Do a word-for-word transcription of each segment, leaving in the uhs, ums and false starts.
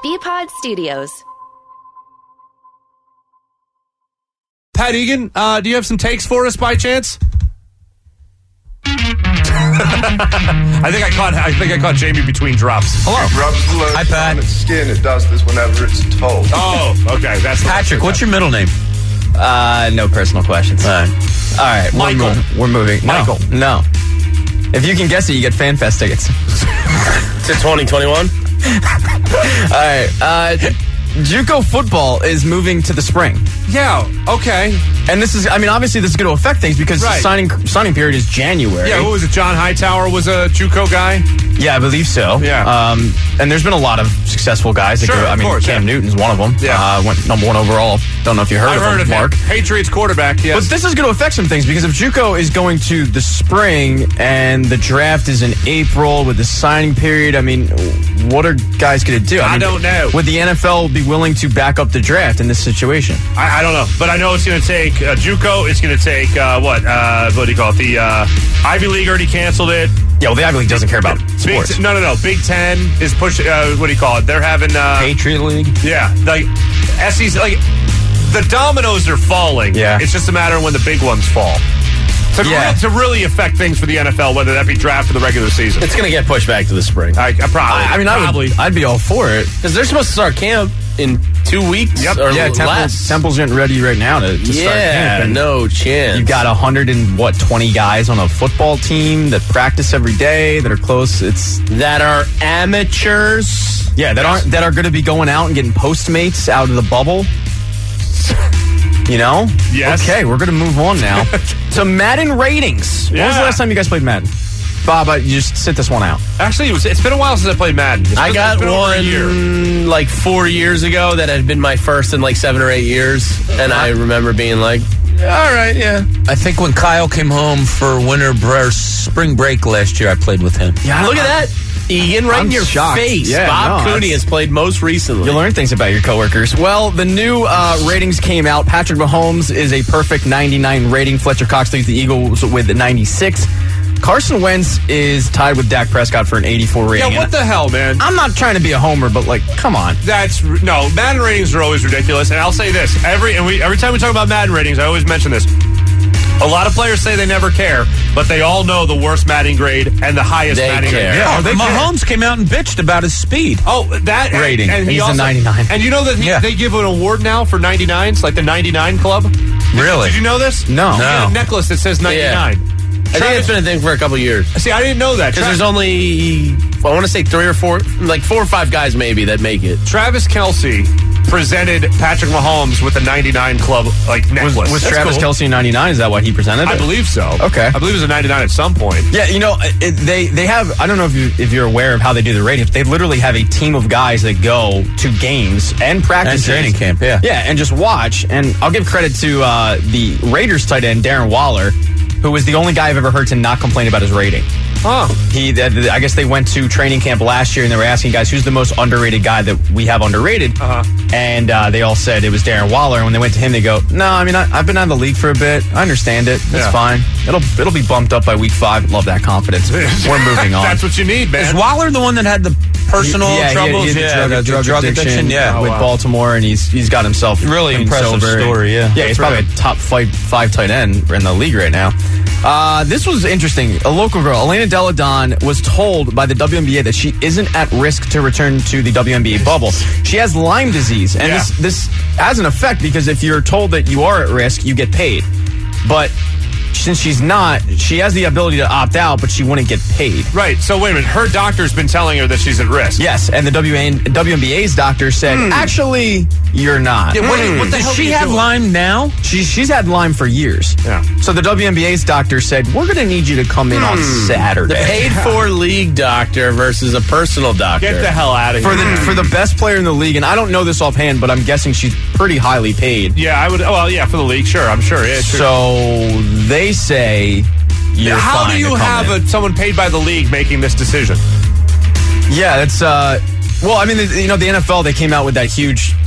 B-Pod Studios. Pat Egan, uh, do you have some takes for us by chance? I think I caught. I think I caught Jamie between drops. Hello. Hi, Pat. Its skin. It does this whenever it's told. Oh, okay. That's Patrick. What's your middle name? Uh, no personal questions. All right. All right. Michael. We're, mo- we're moving. No, Michael. No. If you can guess it, you get FanFest tickets. To twenty twenty-one. All right. Uh, JUCO football is moving to the spring. Yeah. Okay. And this is, I mean, obviously this is going to affect things because Right. the signing signing period is January. Yeah. Who was it? John Hightower was a JUCO guy. Yeah, I believe so. Yeah. Um, and there's been a lot of successful guys. That Sure, go, I of mean, course, Cam yeah. Newton's one of them. Yeah. Uh, went number one overall. Don't know if you heard I've of heard him, of Mark. him. Patriots quarterback. Yes. But this is going to affect some things because if JUCO is going to the spring and the draft is in April with the signing period, I mean, what are guys going to do? I mean, don't know. Would the N F L be willing to back up the draft in this situation? I, I don't know, but I know it's going to take uh, JUCO. It's going to take uh, what? Uh, what do you call it? The uh, Ivy League already canceled it. Yeah, well, the Ivy League doesn't care about Big sports. T- no, no, no. Big Ten is pushing. Uh, what do you call it? They're having uh, Patriot League. Yeah, like S E C. Like the dominoes are falling. Yeah. It's just a matter of when the big ones fall. To, Yeah. re- to really affect things for the N F L, whether that be draft or the regular season. It's going to get pushed back to the spring. I, I probably. I, I mean, probably. I would, I'd be all for it. Because they're supposed to start camp in two weeks Yep. or Yeah, less. Temple's, Temple's getting ready right now to, to start yeah, camp. And no chance. You've got a hundred and what twenty guys on a football team that practice every day that are close. It's that are amateurs. yeah that aren't that are going to be going out and getting Postmates out of the bubble. You know? Yes. Okay, we're going to move on now to Madden ratings. When was the Yeah. last time you guys played Madden? Bob, uh, you just sit this one out. Actually, it was, it's been a while since I played Madden. It's I been- got it's been over a year. one like four years ago that had been my first in like seven or eight years. And I remember being like, all right, yeah. I think when Kyle came home for winter bre- spring break last year, I played with him. Yeah, Look at that. Ian, right I'm in your shocked. face. Yeah, Bob no, Cooney that's- has played most recently. You learn things about your coworkers. Well, the new uh, ratings came out. Patrick Mahomes is a perfect ninety-nine rating. Fletcher Cox leads the Eagles with a ninety-six. Carson Wentz is tied with Dak Prescott for an eighty-four rating. Yeah, what And the hell, man? I'm not trying to be a homer, but like, come on. That's no Madden ratings are always ridiculous, and I'll say this every and we every time we talk about Madden ratings, I always mention this. A lot of players say they never care, but they all know the worst Madden grade and the highest They Madden care. grade. Yeah, Oh, they care. Mahomes came out and bitched about his speed. Oh, that and- Rating. and he He's a also, ninety-nine. And you know that he, Yeah. they give an award now for ninety-nines, like the ninety-nine Club. Really? Did you know this? No. You get No. a necklace that says ninety-nine. I think it's been a thing for a couple years. See, I didn't know that. Because Tra- there's only, I want to say three or four, like four or five guys maybe that make it. Travis Kelce presented Patrick Mahomes with a ninety-nine Club like Was, necklace. was That's Travis cool. Kelce ninety-nine? Is that why he presented I it? believe so. Okay. I believe it was a ninety-nine at some point. Yeah, you know, it, they they have. I don't know if you if you're aware of how they do the ratings. They literally have a team of guys that go to games and practices, And training camp, yeah. yeah, and just watch. And I'll give credit to uh, the Raiders tight end Darren Waller, who was the only guy I've ever heard to not complain about his rating. Huh. He, I guess they went to training camp last year and they were asking guys who's the most underrated guy that we have underrated, Uh-huh. and uh, they all said it was Darren Waller. And when they went to him, they go, "No, I mean I, I've been out of the league for a bit. I understand it. It's Yeah. fine. It'll it'll be bumped up by week five. Love that confidence. We're moving on." That's what you need, man. Is Waller the one that had the personal yeah, he- troubles? he had yeah, drug, the drug, drug addiction, addiction. Yeah. Oh, with wow. Baltimore, and he's he's got himself Really clean, impressive sober. story, yeah. Yeah, he's Good for probably him. a top five five tight end in the league right now. Uh, this was interesting. A local girl, Elena Deladon, was told by the W N B A that she isn't at risk to return to the W N B A bubble. She has Lyme disease, and Yeah. this this has an effect because if you're told that you are at risk, you get paid. But since she's not, she has the ability to opt out, but she wouldn't get paid. Right. So wait a minute. Her doctor's been telling her that she's at risk. Yes, and the W N B A's doctor said, actually, you're not. Yeah, what, what the Does hell she are you have doing? Lyme now? She, she's had Lyme for years. Yeah. So the W N B A's doctor said, we're going to need you to come in on Saturday. The paid for league doctor versus a personal doctor. Get the hell out of for here. the for the best player in the league, and I don't know this offhand, but I'm guessing she's pretty highly paid. yeah, I would. Well, yeah, for the league, sure. I'm sure. Yeah, sure. So they say you're how fine do you to come have in. a, someone paid by the league making this decision? Yeah, that's uh. Well, I mean, the- you know, the N F L, they came out with that huge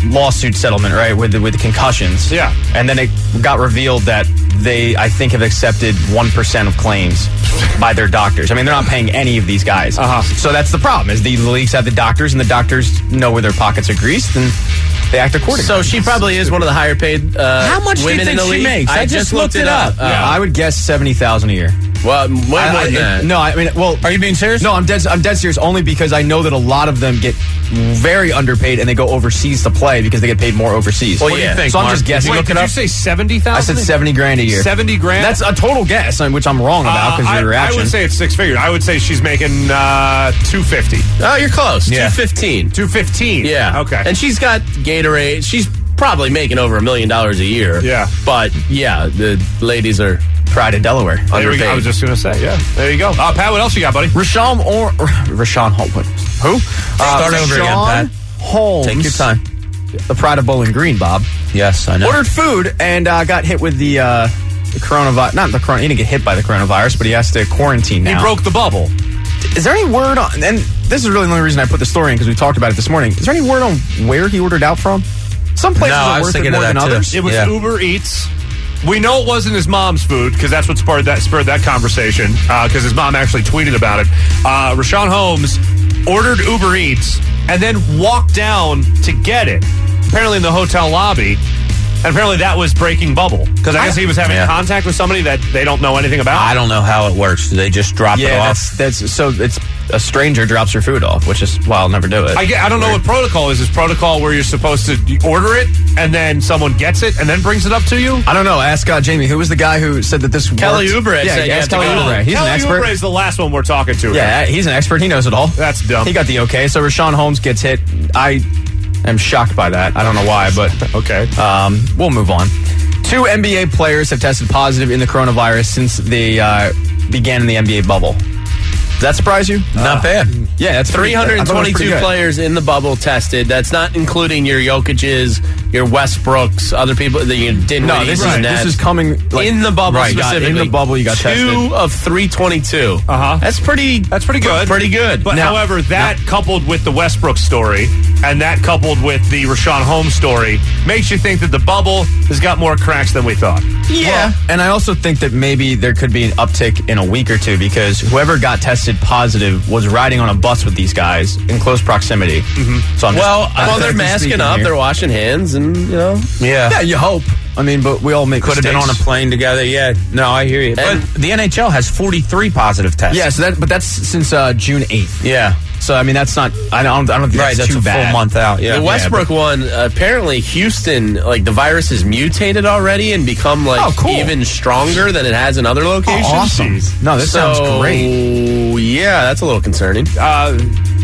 lawsuit settlement, right, with the, with the concussions. Yeah. And then it got revealed that they, I think, have accepted one percent of claims by their doctors. I mean, they're not paying any of these guys. Uh-huh. So that's the problem, is the leagues have the doctors, and the doctors know where their pockets are greased, and they act accordingly. So she probably is one of the higher paid uh, How much do you women think in the she league. makes? I just looked it up. Uh, Yeah, I would guess seventy thousand dollars a year. Well, way more I- than I- that. No, I mean, well, Are you being serious? no, I'm dead. I'm dead serious. Only because I know that a lot of them get very underpaid, and they go overseas to play because they get paid more overseas. Well, What do you yeah. think, So I'm Mark? just Did you guessing. Wait, look did it you up? say seventy I thousand? said seventy grand a year. seventy grand? That's a total guess, which I'm wrong about because Uh, of your I, I reaction. would say it's six figures. I would say she's making uh, two fifty. Oh, you're close. Yeah. two fifteen. two fifteen. Yeah. Okay. And she's got Gatorade. She's probably making over a million dollars a year. Yeah. But yeah, the ladies are Pride of Delaware. there we go. I was just going to say, yeah. There you go. Uh, Pat, what else you got, buddy? Rashawn or Rashawn Holmes. Who? Uh, Start over again, Rashawn Pat. Holmes. Take your time. The Pride of Bowling Green, Bob. Yes, I know. Ordered food and uh, got hit with the, uh, the coronavirus. Not the corona. He didn't get hit by the coronavirus, but he has to quarantine now. He broke the bubble. Is there any word on? And this is really the only reason I put the story in because we talked about it this morning. Is there any word on where he ordered out from? Some places No, I are was worth it thinking more of than that, too. others. It was Yeah. Uber Eats. We know it wasn't his mom's food because that's what spurred that spurred that conversation because his mom actually tweeted about it. Uh, Rashawn Holmes ordered Uber Eats and then walked down to get it, apparently in the hotel lobby. And apparently that was breaking bubble because I guess he was having Yeah. contact with somebody that they don't know anything about. I don't know how it works. Do they just drop it Yeah, off? that's that's so it's a stranger drops your food off, which is why I'll never do it. I, get, I don't know what protocol is. Is protocol where you're supposed to order it and then someone gets it and then brings it up to you? I don't know. Ask uh, Jamie, who was the guy who said that this Kelly worked? Oubre Yeah, said you ask have to Kelly go. Oubre. He's Kelly an expert. Oubre is the last one we're talking to. Yeah, he's an expert. He knows it all. That's dumb. He got the okay. So Rashawn Holmes gets hit. I am shocked by that. I don't know why, but Okay. um, we'll move on. Two N B A players have tested positive in the coronavirus since they uh, began in the N B A bubble. Does that surprise you? Not bad. Yeah, that's three hundred twenty-two players in the bubble tested. That's not including your Jokic's, your Westbrooks, other people that you didn't. No, this is right. this is coming like, in the bubble right, got- specifically. in the bubble, you got two tested. of three twenty-two. Uh huh. That's pretty. That's pretty good. Pretty good. But Now- however, that coupled with the Westbrook story and that coupled with the Rashawn Holmes story makes you think that the bubble has got more cracks than we thought. Yeah, and I also think that maybe there could be an uptick in a week or two because whoever got tested positive was riding on a bus with these guys in close proximity. Mm-hmm. So I'm well, just, I'm well, they're just masking speaking up. here. They're washing hands, and you know. Yeah. Yeah, you hope. I mean, but we all make Could have been on a mistakes. plane together. Yeah. No, I hear you. And- but the N H L has forty-three positive tests. Yeah, so that, but that's since uh, June eighth. Yeah. So I mean, that's not. I don't. I don't think Right. that's, That's too a bad. full month out. Yeah. The Westbrook one, apparently Houston, like the virus has mutated already and become like Oh, cool. even stronger than it has in other locations. Oh, awesome. No, this so, sounds great. Yeah, that's a little concerning. Uh,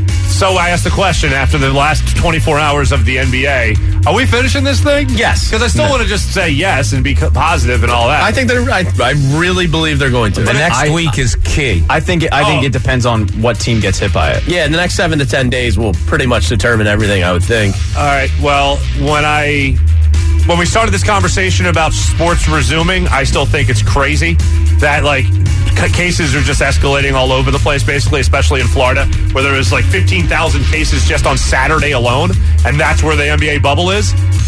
so I asked the question after the last twenty-four hours of the N B A: are we finishing this thing? Yes. Because I still want to just say yes and be co- positive and all that. I think they're. I, I really believe they're going to. The next I- week is key. I think. It, I think Oh. it depends on what team gets hit by it. Yeah, in the next seven to ten days will pretty much determine everything, I would think. All right. Well, when I when we started this conversation about sports resuming, I still think it's crazy that like c- cases are just escalating all over the place. Basically, especially in Florida, where there was like fifteen thousand cases just on Saturday alone, and that's where the N B A bubble is.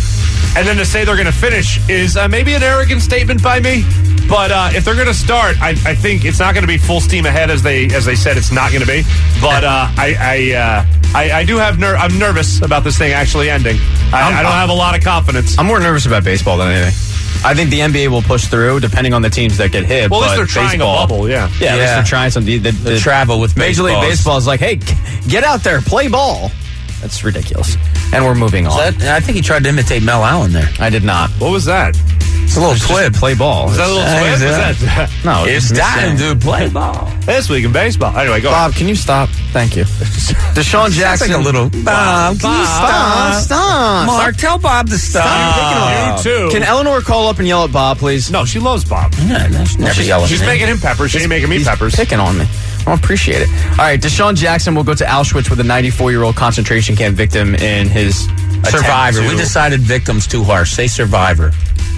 And then to say they're going to finish is uh, maybe an arrogant statement by me. But uh, if they're going to start, I, I think it's not going to be full steam ahead as they as they said it's not going to be. But uh, I I, uh, I I do have ner- I'm nervous about this thing actually ending. I, I don't have a lot of confidence. I'm more nervous about baseball than anything. I think the N B A will push through, depending on the teams that get hit. Well, at least but they're trying baseball, a bubble, yeah. Yeah, at least Yeah. they're trying something. The, the, The travel with Major League baseballs. Baseball is like, hey, g- get out there, play ball. That's ridiculous. And we're moving on. That, I think he tried to imitate Mel Allen there. I did not. What was that? It's a little twib. Play ball. Is that a little Hey, twist? yeah. Is that No, It's just time saying. to play ball. this week in baseball? Anyway, go Bob, can you stop? Thank you. Deshaun Sounds Jackson. like a little. Bob, can you Stop. stop? Stop. Mark, tell Bob to stop. on. You too. Can Eleanor call up and yell at Bob, please? no, she loves Bob. Yeah, that's never She's, yelling she's at him. making him peppers. She ain't making me He's peppers. picking on me. I don't appreciate it. All right, Deshaun Jackson will go to Auschwitz with a ninety-four-year-old concentration camp victim in his attempt Survivor. to- We decided victim's too harsh. Say survivor.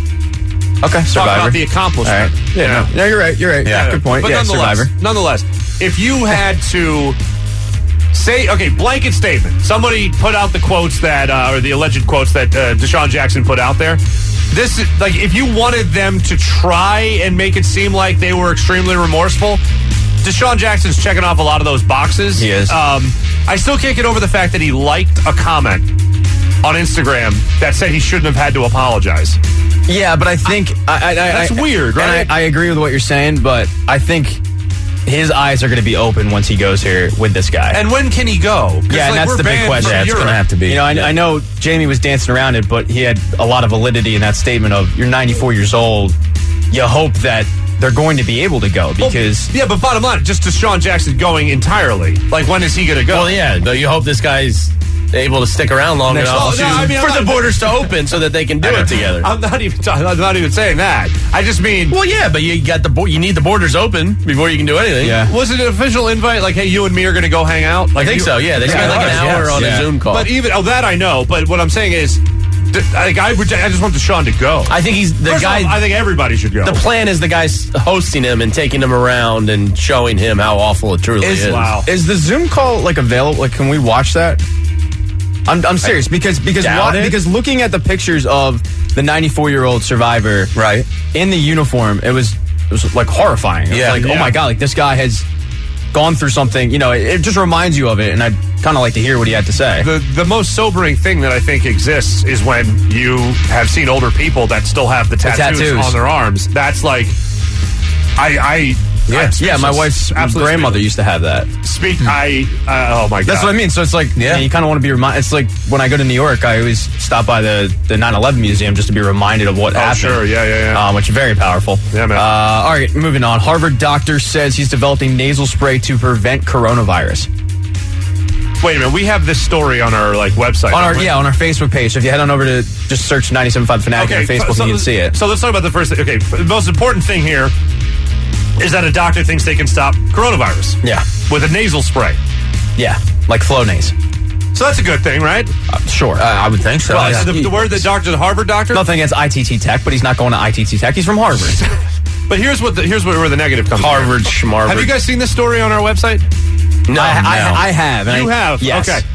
Okay, Talk survivor. about the All accomplishment. right. Yeah, no, no, you're right. You're right. Yeah. Good point. But yeah, nonetheless, survivor. nonetheless, if you had to Say, okay, blanket statement. Somebody put out the quotes that, uh, or the alleged quotes that uh, Deshaun Jackson put out there. This is, like, if you wanted them to try and make it seem like they were extremely remorseful, Deshaun Jackson's checking off a lot of those boxes. He is. Um, I still can't get over the fact that he liked a comment on Instagram that said he shouldn't have had to apologize. Yeah, but I think I, I, That's I, weird, right? And I, I agree with what you're saying, but I think his eyes are going to be open once he goes here with this guy. And when can he go? 'Cause, Yeah, and like, that's we're the big banned question. from Yeah, it's Europe. going to have to be. You know, I, Yeah. I know Jamie was dancing around it, but he had a lot of validity in that statement of you're ninety-four years old. You hope that they're going to be able to go because Well, yeah, but bottom line, just Deshaun Jackson going entirely. Like, when is he going to go? Well, yeah, but you hope this guy's able to stick around long Next- enough Well, to, no, I mean, for I'm the not- borders to open so that they can do it together. I'm not even. I'm not even saying that. I just mean, Well, yeah, but you got the bo- you need the borders open before you can do anything. Yeah. was it an official invite? Like, hey, you and me are going to go hang out. I Like, think you- so. Yeah, they spent like an yes, hour yes, on yeah. a Zoom call. But even oh, that I know. But what I'm saying is, th- like, I, would- I just want Deshaun to go. I think he's the First guy. off, I think everybody should go. the plan is the guy's hosting him and taking him around and showing him how awful it truly is. is, Wow. is the Zoom call like available? Like, can we watch that? I'm, I'm serious because because doubt wa- it. because looking at the pictures of the ninety-four year old survivor Right. in the uniform, it was it was like horrifying. It was Yeah, like, yeah. oh my god, like this guy has gone through something. You know, it, it just reminds you of it, and I'd kind of like to hear what he had to say. the the most sobering thing that I think exists is when you have seen older people that still have the tattoos, tattoos. on their arms. That's like, I, I Yeah, yeah. My wife's Absolutely grandmother used to have that. Speak, I, uh, oh my God. That's what I mean. So it's like, yeah, you kind of want to be reminded. It's like when I go to New York, I always stop by the, the nine eleven museum just to be reminded of what Oh, happened. sure. Yeah, yeah, yeah. Um, which is very powerful. Yeah, man. Uh, all right, moving on. Harvard doctor says he's developing nasal spray to prevent coronavirus. Wait a minute. We have this story on our like website. On our don't we? yeah, on our Facebook page. So if you head on over to just search ninety-seven point five Fanatic on Facebook, so, and you can see it. So let's talk about the first thing. Okay, the most important thing here is that a doctor thinks they can stop coronavirus. Yeah. With a nasal spray. Yeah, like Flonase. So that's a good thing, right? Uh, sure. Uh, I would think so. Well, yeah. the, the word the doctor, the Harvard doctor. Nothing against I T T Tech, but he's not going to I T T Tech. He's from Harvard. But here's what the, here's where, where the negative comes. Harvard, from. schmarvard. Have you guys seen this story on our website? No, I, no. I, I have. and You I- have. Yes. Okay.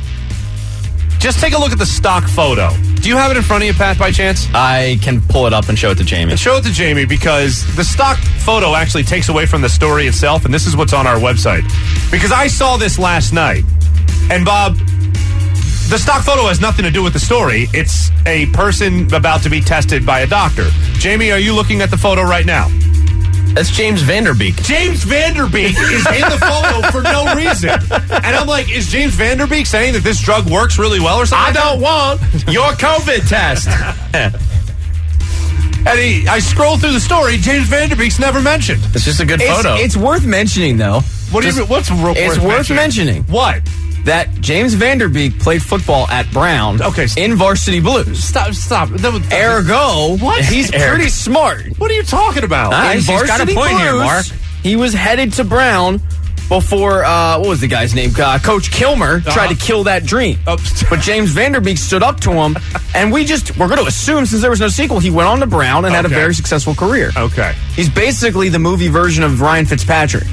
Just take a look at the stock photo. Do you have it in front of you, Pat, by chance? I can pull it up and show it to Jamie. Show it to Jamie because the stock photo actually takes away from the story itself, and this is what's on our website. Because I saw this last night, and Bob, the stock photo has nothing to do with the story. It's a person about to be tested by a doctor. Jamie, are you looking at the photo right now? That's James Vanderbeek. James Vanderbeek is in the photo for no reason. And I'm like, is James Vanderbeek saying that this drug works really well or something? I don't want your COVID test. And he, I scroll through the story, James Vanderbeek's never mentioned. It's just a good It's, photo. it's worth mentioning, though. What do you mean? What's ro- It's worth mentioning. What? that James Vanderbeek played football at Brown Okay. in varsity blues. Stop! Stop! That was- Ergo, What? he's Ergo. pretty smart. What are you talking about? Ah, In he's got a varsity point here, blues, Mark. He was headed to Brown before, uh, what was the guy's name? Uh, Coach Kilmer tried to kill that dream. Oh. But James Vanderbeek stood up to him, and we just, we're going to assume since there was no sequel, he went on to Brown and had a Okay. very successful career. Okay. He's basically the movie version of Ryan Fitzpatrick.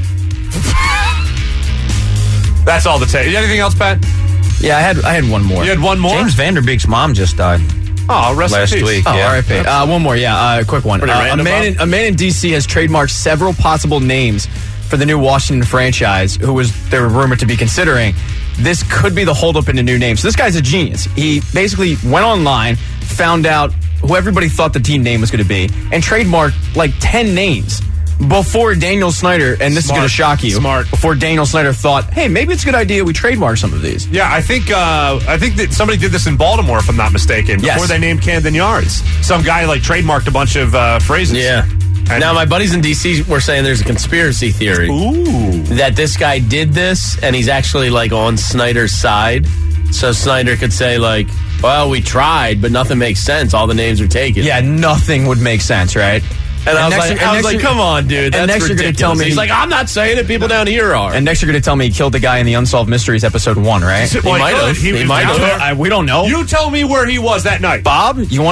That's all the take. Anything else, Pat? Yeah, I had I had one more. You had one more? James Vanderbeek's mom just died Oh, rest in last peace. week. Oh, yeah. R I P. Uh, one more, yeah, uh, quick one. Pretty Uh, a, random, man in, Bob? a man in D C has trademarked several possible names for the new Washington franchise, who was they were rumored to be considering. This could be the holdup in the new name. So this guy's a genius. He basically went online, found out who everybody thought the team name was going to be, and trademarked like ten names before Daniel Snyder, and this is Smart. going to shock you, Smart. before Daniel Snyder thought, hey, maybe it's a good idea we trademark some of these. Yeah, I think uh, I think that somebody did this in Baltimore, if I'm not mistaken, Yes. before they named Camden Yards. Some guy like trademarked a bunch of uh, phrases. Yeah. And- Now, my buddies in D C were saying there's a conspiracy theory Ooh. that this guy did this and he's actually like on Snyder's side. So Snyder could say, like, well, we tried, but nothing makes sense. All the names are taken. Yeah, nothing would make sense, right? And, I was next like, year- I and was next like year- come on, dude. and That's next you're gonna ridiculous. tell me- He's like, I'm not saying it. People down here are. And next you're going to tell me he killed the guy in the Unsolved Mysteries episode one, right? Well, might could. have. He was might down have. there. I, we don't know. You tell me where he was that night. Bob, you want to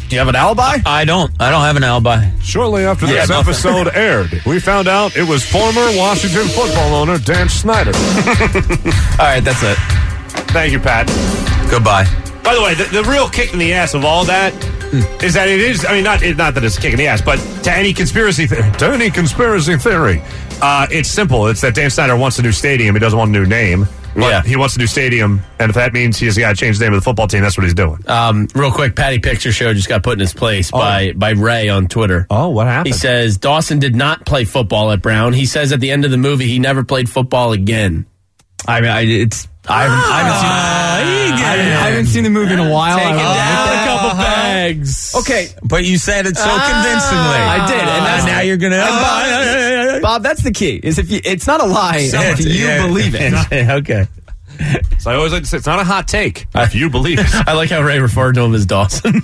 Do you have an alibi? I don't. I don't have an alibi. Shortly after Yeah, this nothing. episode aired, we found out it was former Washington football owner Dan Snyder. All right, that's it. Thank you, Pat. Goodbye. By the way, the, the real kick in the ass of all that is that it is, I mean, not not that it's a kick in the ass, but to any conspiracy theory, to any conspiracy theory, uh, it's simple. It's that Dan Snyder wants a new stadium. He doesn't want a new name. But Yeah. he wants a new stadium, and if that means he's got to change the name of the football team, that's what he's doing. Um, real quick, Patty Picture Show just got put in his place by, by Ray on Twitter. Oh, what happened? He says Dawson did not play football at Brown. He says at the end of the movie he never played football again. I mean, I, it's I haven't, I haven't seen. I haven't, I haven't seen the movie in a while. Take I it will down admit a couple bags. that. Okay, But you said it so Ah, convincingly. I did, and that's now you're gonna. Bob, Bob, that's the key. Is if you, it's not a lie So- if you yeah. believe it. Okay. So I always like to say, it's not a hot take if you believe it. I like how Ray referred to him as Dawson.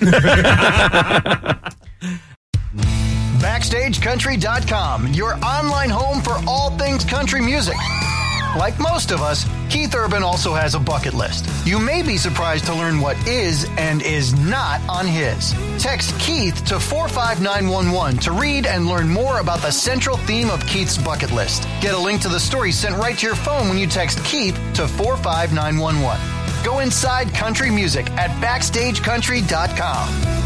Backstage Country dot com, your online home for all things country music. Like most of us, Keith Urban also has a bucket list. You may be surprised to learn what is and is not on his. Text Keith to four five nine one one to read and learn more about the central theme of Keith's bucket list. Get a link to the story sent right to your phone when you text Keith to four five nine one one. Go inside country music at Backstage Country dot com.